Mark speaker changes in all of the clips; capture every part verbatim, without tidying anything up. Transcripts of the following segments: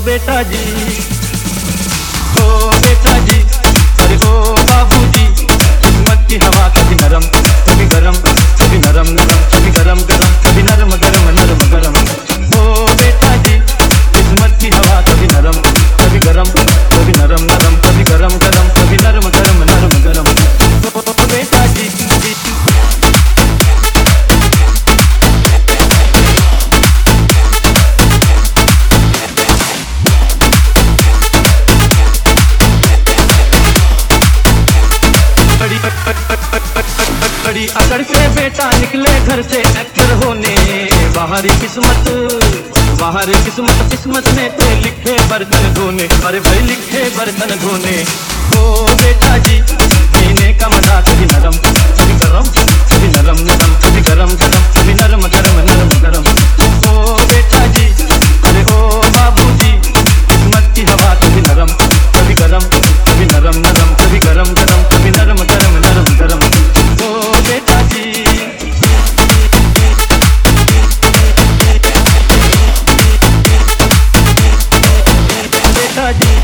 Speaker 1: बेटा जी, ओ बेटा जी, अरे ओ बाबूजी, किस्मत की हवा कभी नरम कभी गरम, कभी नरम नरम कभी गरम गरम, कभी नरम गरम नरम गरम। ओ बेटा जी, किस्मत की हवा कभी नरम कभी गरम, कभी नरम नरम कभी गरम गरम, कभी नरम गरम नरम गरम। ओ बेटा जी, बड़ी अकड़ से बेटा निकले घर से एक्टर होने, बाहरी किस्मत बाहरी किस्मत किस्मत में थे लिखे बर्तन धोने, अरे भाई लिखे बर्तन धोने। ओ बेटा जी, पीने का मजा कभी नरम कभी गरम, कभी नरम नरम कभी गरम गरम, कभी नरम गरम नरम गरम। ओ बेटा जी, अरे ओ बाबूजी, किस्मत की हवा कभी नरम कभी गरम, कभी नरम नरम कभी गरम गरम, कभी नरम गरम नरम गरम। ओ बेटा जी, बेटा जी,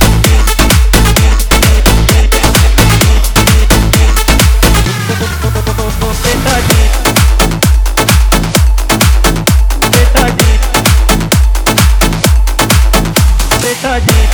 Speaker 1: बेटा जी, बेटा जी, बेटा जी।